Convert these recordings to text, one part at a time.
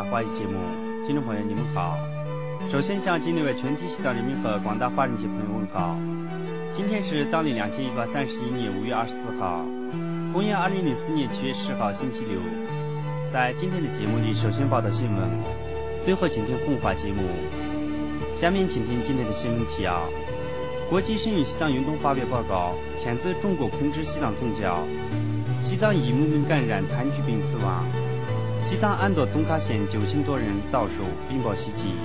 华语节目。听众朋友你们好，首先向今天为全体西藏人民和广大华人界朋友问好。今天是藏历2131年5月24号，公元2004年7月10号星期六。在今天的节目里，首先报道新闻，最后请听红话节目。下面请听今天的新闻提要：国际声援西藏运动发表报告，谴责中国控制西藏宗教；西藏1牧民感染炭疽病死亡；西藏安多宗喀县9000多人遭受冰雹袭击。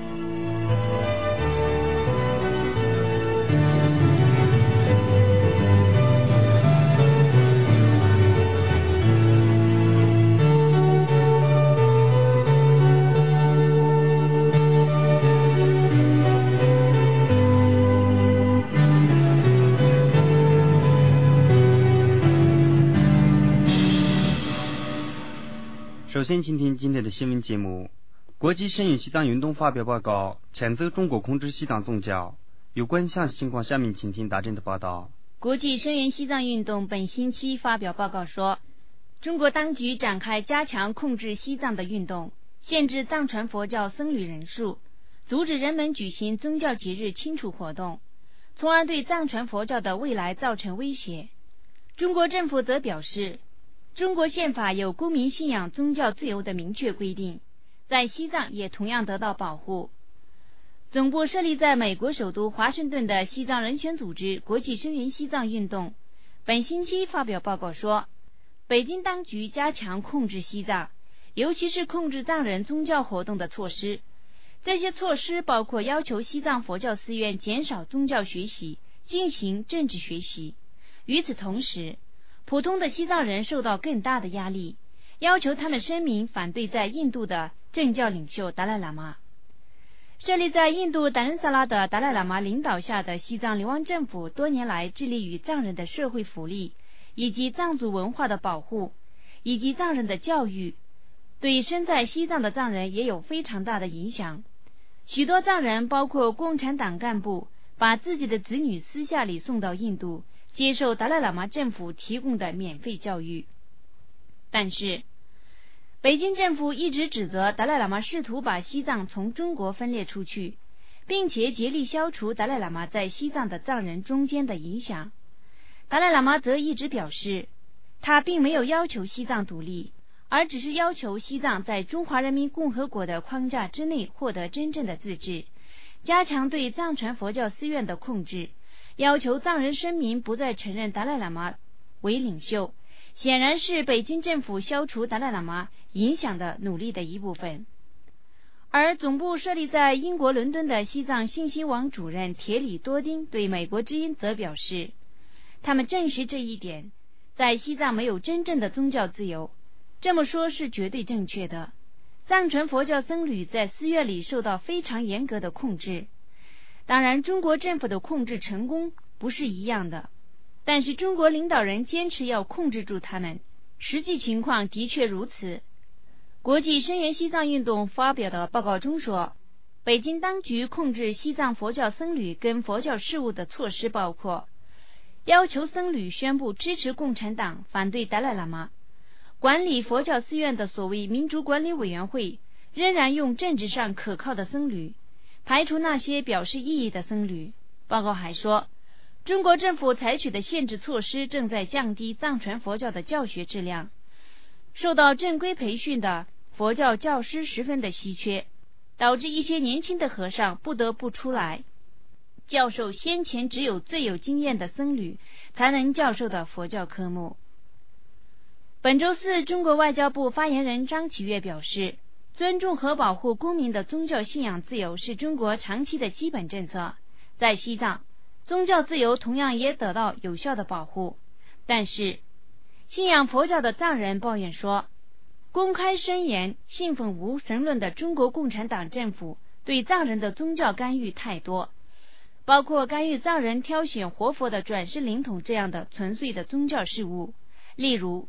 首先请听今天的新闻节目。国际声援西藏运动发表报告，谴责中国控制西藏宗教。有关详细情况，下面请听大震的报道。 国际声援西藏运动本星期发表报告说，中国当局展开加强控制西藏的运动，限制藏传佛教僧侣人数，阻止人们举行宗教节日庆祝活动，从而对藏传佛教的未来造成威胁。中国政府则表示，中国宪法有公民信仰宗教自由的明确规定，在西藏也同样得到保护。总部设立在美国首都华盛顿的西藏人权组织国际声援西藏运动本星期发表报告说，北京当局加强控制西藏，尤其是控制藏人宗教活动的措施。这些措施包括要求西藏佛教寺院减少宗教学习，进行政治学习。与此同时，普通的西藏人受到更大的压力，要求他们声明反对在印度的政教领袖达赖喇嘛。设立在印度达仁萨拉的达赖喇嘛领导下的西藏流亡政府多年来致力于藏人的社会福利，以及藏族文化的保护，以及藏人的教育，对身在西藏的藏人也有非常大的影响。许多藏人，包括共产党干部，把自己的子女私下里送到印度，接受达赖喇嘛政府提供的免费教育。但是北京政府一直指责达赖喇嘛试图把西藏从中国分裂出去，并且竭力消除达赖喇嘛在西藏的藏人中间的影响。达赖喇嘛则一直表示，他并没有要求西藏独立，而只是要求西藏在中华人民共和国的框架之内获得真正的自治，加强对藏传佛教寺院的控制，要求藏人声明不再承认达赖喇嘛为领袖，显然是北京政府消除达赖喇嘛影响的努力的一部分。而总部设立在英国伦敦的西藏信息网主任铁里多丁对美国之音则表示，他们证实这一点，在西藏没有真正的宗教自由，这么说是绝对正确的。藏传佛教僧侣在寺院里受到非常严格的控制，当然中国政府的控制成功不是一样的，但是中国领导人坚持要控制住他们，实际情况的确如此。国际声援西藏运动发表的报告中说，北京当局控制西藏佛教僧侣跟佛教事务的措施包括要求僧侣宣布支持共产党，反对达赖喇嘛，管理佛教寺院的所谓民主管理委员会仍然用政治上可靠的僧侣，排除那些表示异议的僧侣。报告还说，中国政府采取的限制措施正在降低藏传佛教的教学质量，受到正规培训的佛教教师十分的稀缺，导致一些年轻的和尚不得不出来教授先前只有最有经验的僧侣才能教授的佛教科目。本周四，中国外交部发言人张启岳表示，尊重和保护公民的宗教信仰自由是中国长期的基本政策。在西藏，宗教自由同样也得到有效的保护。但是信仰佛教的藏人抱怨说，公开声言信奉无神论的中国共产党政府对藏人的宗教干预太多，包括干预藏人挑选活佛的转世灵统这样的纯粹的宗教事务。例如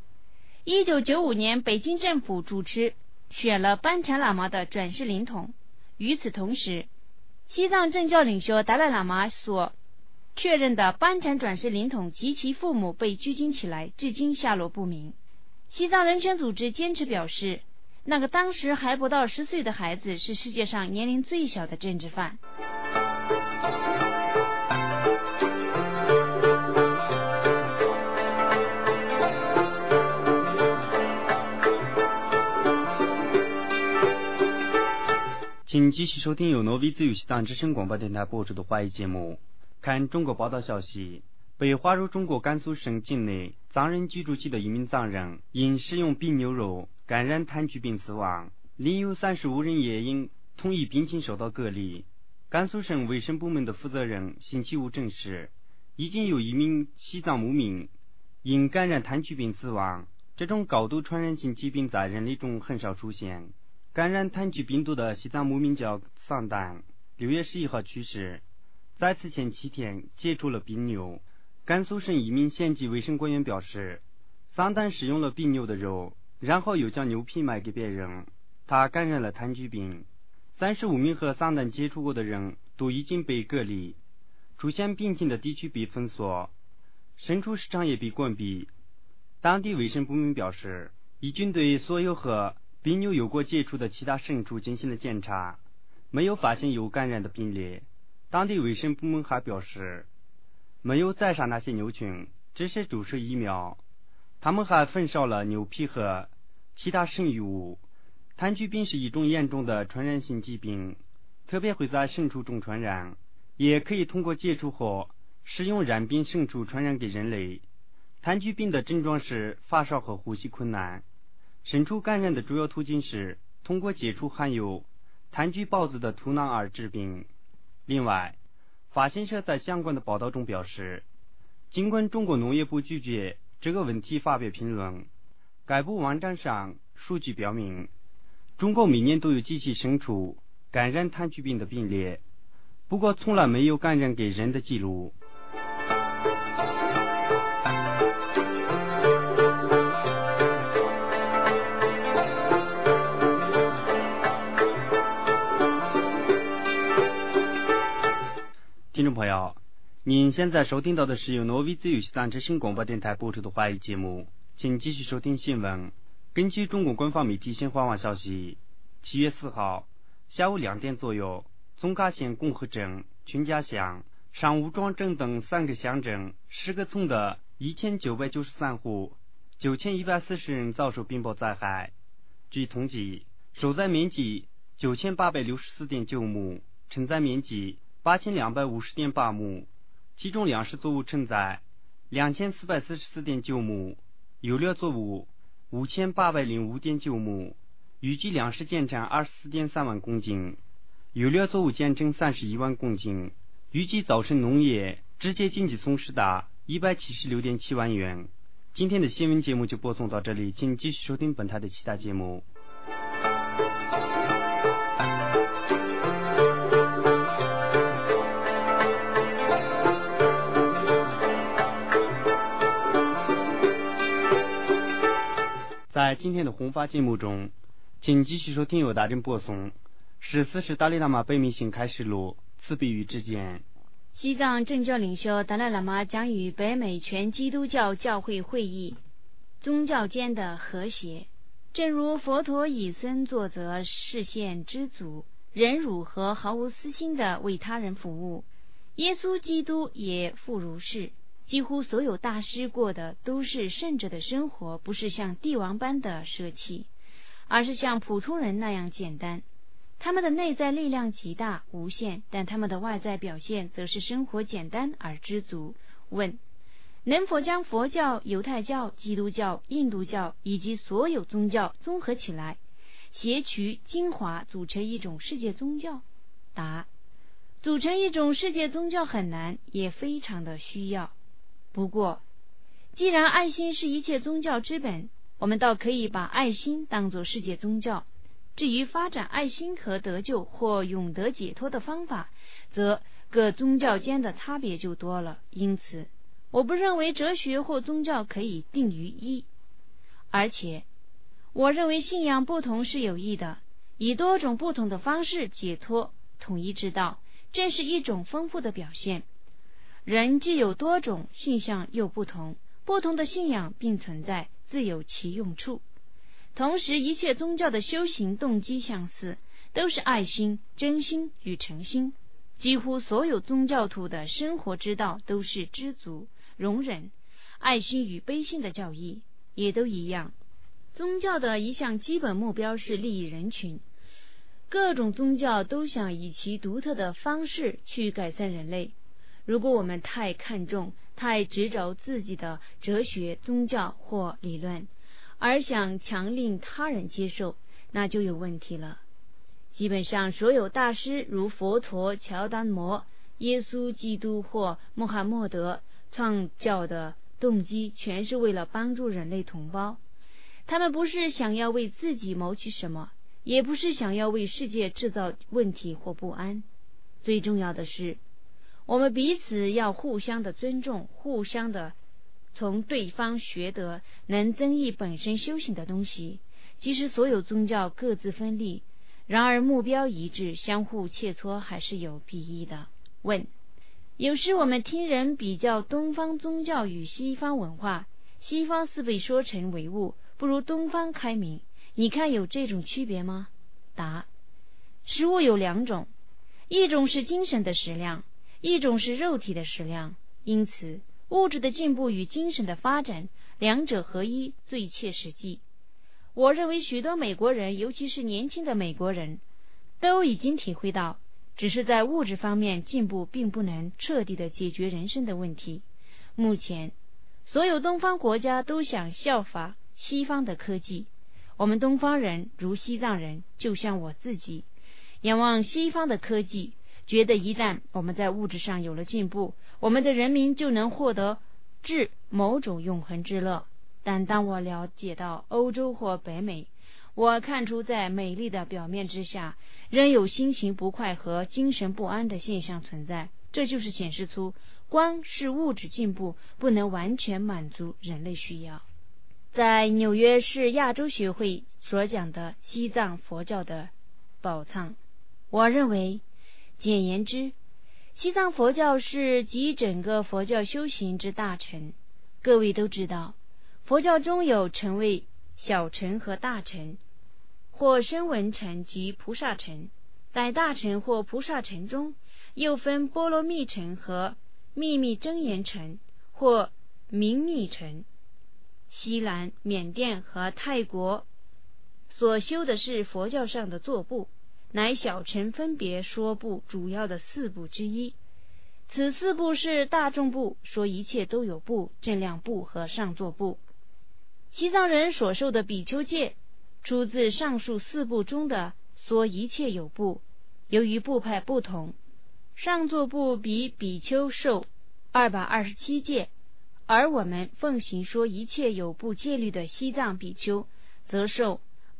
1995年北京政府主持选了班禅喇嘛的转世灵统。与此同时，西藏政教领袖达赖喇嘛所确认的班禅转世灵统及其父母被拘禁起来，至今下落不明。西藏人权组织坚持表示， 那个当时还不到10岁的孩子是世界上年龄最小的政治犯。 请继续收听由挪威自由西藏之声广播电台播出的华语节目。看中国报道消息，被划入中国甘肃省境内藏人居住区的一名藏人因食用病牛肉感染炭疽病死亡，另有35人也因同一病情受到隔离。甘肃省卫生部门的负责人星期五证实，已经有1名西藏牧民因感染炭疽病死亡。这种高度传染性疾病在人类中很少出现。感染炭疽病毒的西藏牧民叫桑丹，6月11号去世，在此前7天接触了病牛。甘肃省一名县级卫生官员表示，桑丹食用了病牛的肉，然后又将牛皮卖给别人，他感染了炭疽病。35名和桑丹接触过的人都已经被隔离，出现病情的地区被封锁，牲畜市场也被关闭。当地卫生部门表示，已经对所有和病牛有过接触的其他牲畜进行了检查，没有发现有感染的病例。当地卫生部门还表示，没有宰杀那些牛群，只是注射疫苗。他们还焚烧了牛皮和其他剩余物。炭疽病是一种严重的传染性疾病，特别会在牲畜中传染，也可以通过接触或食用染病牲畜传染给人类。炭疽病的症状是发烧和呼吸困难。牲畜感染的主要途径是通过接触含有炭疽孢子的土囊而致病。另外，法新社在相关的报道中表示，尽管中国农业部拒绝这个问题发表评论，该部网站上数据表明，中国每年都有几起牲畜感染炭疽病的病例，不过从来没有感染给人的记录。听众朋友，您现在收听到的是由挪威自由西藏之声广播电台播出的华语节目，请继续收听新闻。根据中国官方媒体新华网消息，7月4号下午2点左右，宗喀县共和镇、群家乡、上武庄镇等3个乡镇10个村的1993户9140人遭受冰雹灾害。据统计，受灾面积9864.9亩，承载面积8250.8亩，其中粮食作物承载2444.9亩，有料作物5805.9亩，预计粮食减产24.3万公斤，有料作物减产31万公斤，预计造成农业直接经济损失达176.7万元。今天的新闻节目就播送到这里，请继续收听本台的其他节目。在今天的弘法节目中，请继续收听由大人播送14世达赖喇嘛北冥性开示录慈悲与之间。 西藏政教领袖达赖喇嘛将与北美全基督教教会会议宗教间的和谐，正如佛陀以身作则，示现知足、忍辱和毫无私心的为他人服务，耶稣基督也复如是。几乎所有大师过的都是圣者的生活，不是像帝王般的舍弃，而是像普通人那样简单。他们的内在力量极大无限，但他们的外在表现则是生活简单而知足。问：能否将佛教、犹太教、基督教、印度教以及所有宗教综合起来，撷取精华，组成一种世界宗教？答：组成一种世界宗教很难，也非常的需要。不过，既然爱心是一切宗教之本，我们倒可以把爱心当作世界宗教。至于发展爱心和得救或永得解脱的方法，则各宗教间的差别就多了。因此，我不认为哲学或宗教可以定于一。而且，我认为信仰不同是有益的，以多种不同的方式解脱统一之道，正是一种丰富的表现。人既有多种，信仰又不同，不同的信仰并存在，自有其用处。 同时一切宗教的修行动机相似，都是爱心、真心与诚心。几乎所有宗教徒的生活之道都是知足、容忍、爱心与悲心的教义，也都一样。宗教的一项基本目标是利益人群，各种宗教都想以其独特的方式去改善人类。如果我们太看重、太执着自己的哲学、宗教或理论，而想强令他人接受，那就有问题了。基本上所有大师如佛陀、乔丹摩、耶稣基督或穆罕默德创教的动机全是为了帮助人类同胞，他们不是想要为自己谋取什么，也不是想要为世界制造问题或不安。最重要的是，我们彼此要互相的尊重，互相的从对方学得能增益本身修行的东西。即使所有宗教各自分立，然而目标一致，相互切磋还是有裨益的。问：有时我们听人比较东方宗教与西方文化，西方似被说成唯物，不如东方开明，你看有这种区别吗？答：食物有两种，一种是精神的食量，一种是肉体的食量。因此物质的进步与精神的发展，两者合一最切实际。我认为许多美国人，尤其是年轻的美国人，都已经体会到，只是在物质方面进步并不能彻底的解决人生的问题。目前所有东方国家都想效法西方的科技，我们东方人如西藏人，就像我自己，仰望西方的科技，觉得一旦我们在物质上有了进步，我们的人民就能获得至某种永恒之乐。但当我了解到欧洲或北美，我看出在美丽的表面之下，仍有心情不快和精神不安的现象存在。这就是显示出，光是物质进步不能完全满足人类需要。在纽约市亚洲学会所讲的西藏佛教的宝藏，我认为，简言之，西藏佛教是集整个佛教修行之大成。各位都知道，佛教中有成为小乘和大乘，或声闻乘及菩萨乘。在大乘或菩萨乘中，又分波罗蜜乘和秘密真言乘或明密乘。西南、缅甸和泰国所修的是佛教上的坐部，乃小乘分别说部主要的四部之一。此四部是大众部，说一切都有部、正量部和上座部。西藏人所受的比丘戒出自上述四部中的说一切有部。由于部派不同，上座部比比丘受227戒，而我们奉行说一切有部戒律的西藏比丘则受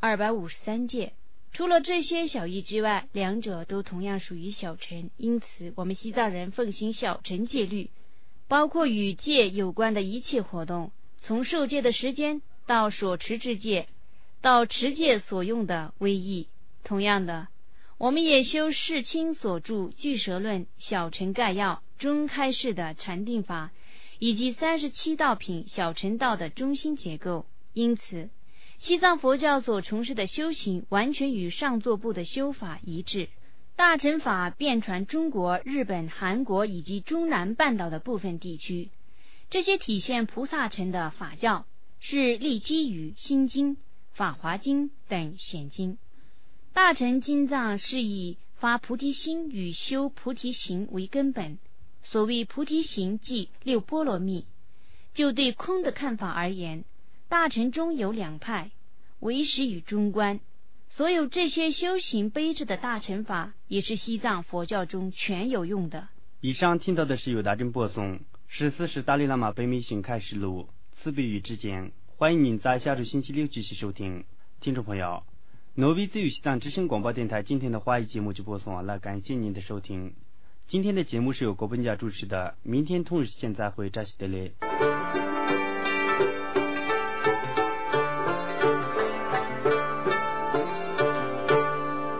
253戒。除了这些小异之外，两者都同样属于小乘，因此我们西藏人奉行小乘戒律，包括与戒有关的一切活动，从受戒的时间到所持之戒，到持戒所用的威仪。同样的，我们也修世亲所著《俱舍论》小乘概要中开示的禅定法，以及37道品小乘道的中心结构。因此西藏佛教所从事的修行完全与上座部的修法一致。大乘法遍传中国、日本、韩国以及中南半岛的部分地区。这些体现菩萨乘的法教是立基于心经、法华经等显经。大乘经藏是以发菩提心与修菩提行为根本。所谓菩提行即六波罗蜜。就对空的看法而言，大乘中有两派，唯识与中观。所有这些修行悲智的大乘法，也是西藏佛教中全有用的。 以上听到的是由大正播送14是达赖喇嘛北美行开示录慈悲与之间。欢迎您在下周星期六继续收听。听众朋友，挪威自由西藏之声广播电台今天的华语节目就播送完了，感谢您的收听。今天的节目是由郭本家主持的，明天同日时间再会，扎西德勒。